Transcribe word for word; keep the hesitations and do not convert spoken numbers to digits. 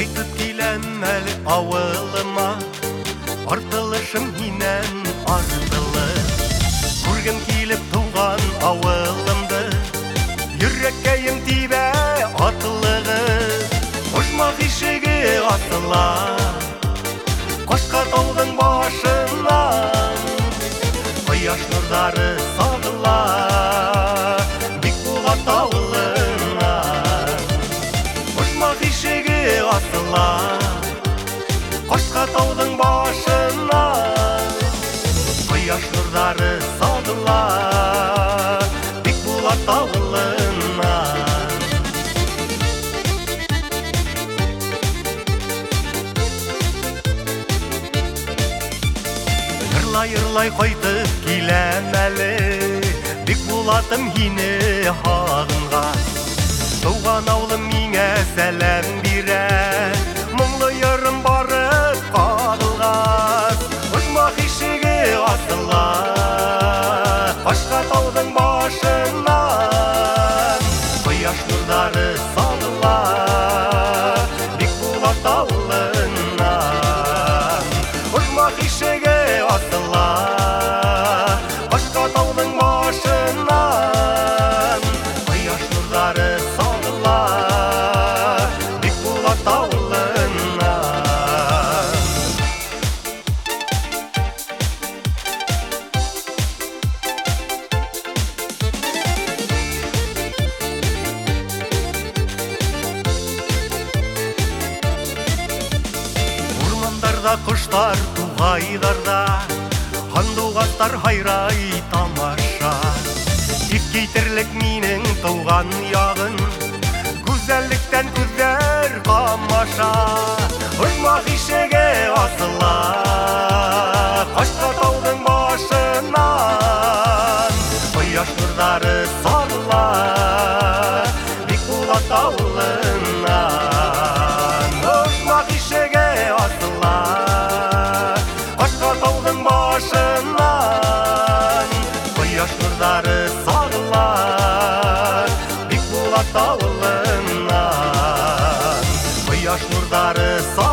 Кайтып киләм әле авылыма, артылышым минән артылы. Күргем килеп туган авылымды, йөрәккәем тибә атлыгы. Ошмак ишеге асыла, Кашка тауның башыннан, Кояш нурлары сагыла, Бик Булат авылыннан. Ошмак ишеге асыла, Кашка тауның башыннан, Кояш нурлары сагыла, Бик Булат авылыннан. Йырлай-йырлай кайтып киләм әле, Бик Булатым һине һагынга. Туган авылым миңә сәлам бирә, Моңлы йырым барып кагылган. Ошмак ишеге асыла, Кашка тауның башыннан, Кояш нурлары сагыла, Бик Булат авылыннан. Ошмак ишеге асыла, Кашка тауның башыннан, Кояш нурлары сагыла, Бик Булат авылыннан. Урмандарда коштар тугайларда, Хандугаттар хайрай тамаша. Тик китерлек минең туган ягын, Гүзәллектән күзләр камаша. Ошмак ишеге асыла, Кашка тауның башыннан, Кояш нурлары сагыла, Бик Булат авылыннан. Ошмак ишеге асыла, Кашка тауның башыннан, Кояш нурлары сагыла, Бик Булат авылыннан. Кояш нурлары сагыла,